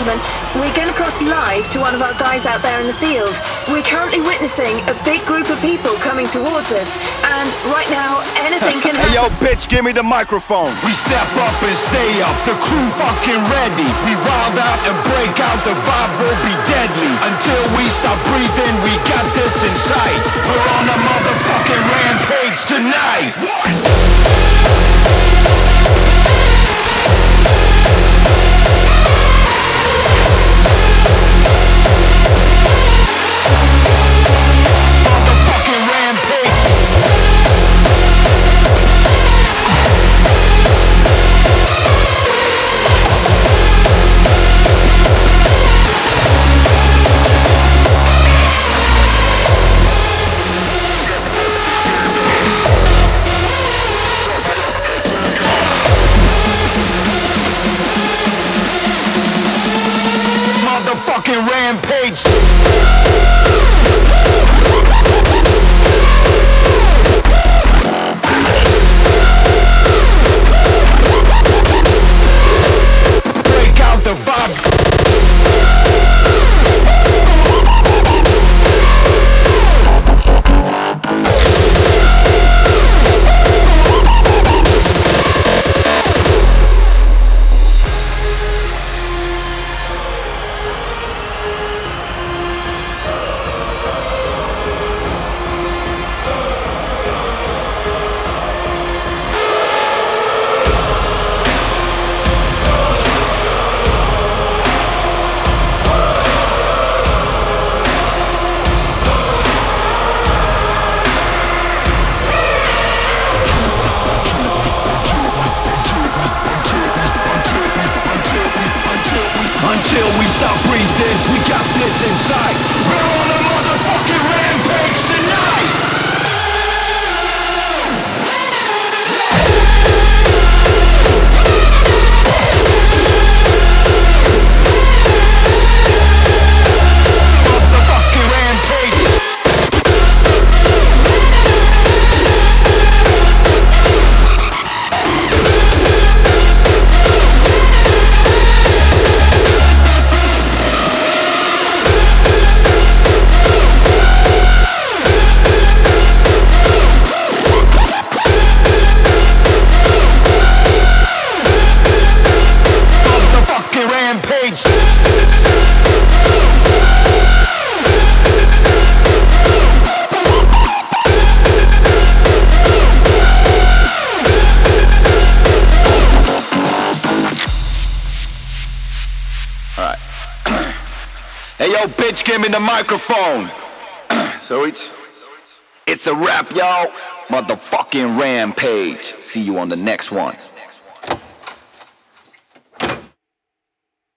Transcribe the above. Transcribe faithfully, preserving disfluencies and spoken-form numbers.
gentlemen, we're going to cross live to one of our guys out there in the field. We're currently witnessing a big group of people coming towards us, and right now, anything can happen. Hey yo, bitch, give me the microphone. We step up and stay up, the crew fucking ready. We wild out and break out, the vibe will be deadly. Until we stop breathing, we got this in sight. We're on a motherfucking rampage tonight. Motherfucking rampage. Break out the vibe. Until we stop breathing, we got this in sight. We're on a motherfucking rampage tonight. Motherfucking rampage. Rampage. Alright. Hey yo, bitch, give me the microphone. So it's it's a wrap, y'all. Motherfucking rampage. See you on the next one.